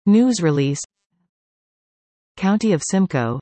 News release. County of Simcoe.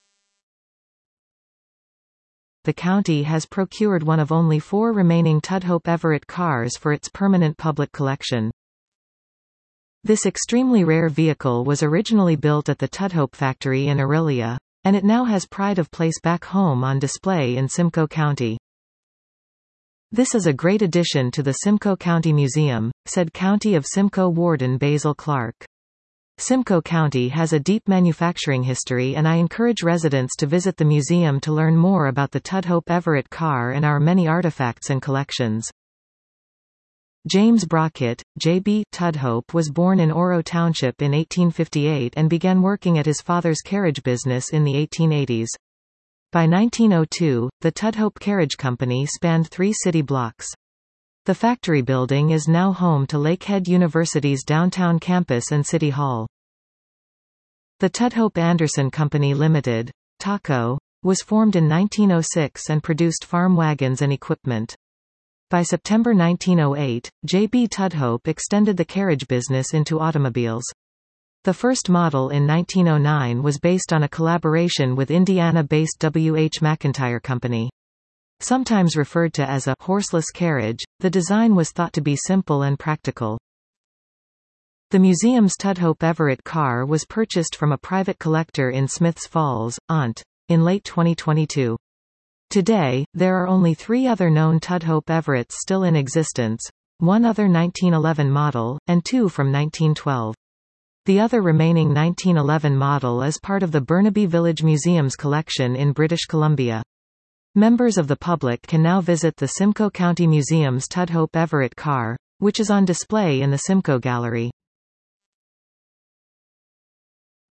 The county has procured one of only 4 remaining Tudhope Everett cars for its permanent public collection. This extremely rare vehicle was originally built at the Tudhope factory in Orillia, and it now has pride of place back home on display in Simcoe County. "This is a great addition to the Simcoe County Museum," said County of Simcoe Warden Basil Clark. "Simcoe County has a deep manufacturing history, and I encourage residents to visit the museum to learn more about the Tudhope Everett car and our many artifacts and collections." James Brockett, J.B. Tudhope was born in Oro Township in 1858 and began working at his father's carriage business in the 1880s. By 1902, the Tudhope Carriage Company spanned 3 city blocks. The factory building is now home to Lakehead University's downtown campus and City Hall. The Tudhope Anderson Company Limited, TACO, was formed in 1906 and produced farm wagons and equipment. By September 1908, J.B. Tudhope extended the carriage business into automobiles. The first model in 1909 was based on a collaboration with Indiana-based W. H. McIntyre Company. Sometimes referred to as a horseless carriage, the design was thought to be simple and practical. The museum's Tudhope Everett car was purchased from a private collector in Smiths Falls, Ont. in late 2022. Today, there are only 3 other known Tudhope Everetts still in existence, 1 other 1911 model, and 2 from 1912. The other remaining 1911 model is part of the Burnaby Village Museum's collection in British Columbia. Members of the public can now visit the Simcoe County Museum's Tudhope Everett car, which is on display in the Simcoe Gallery.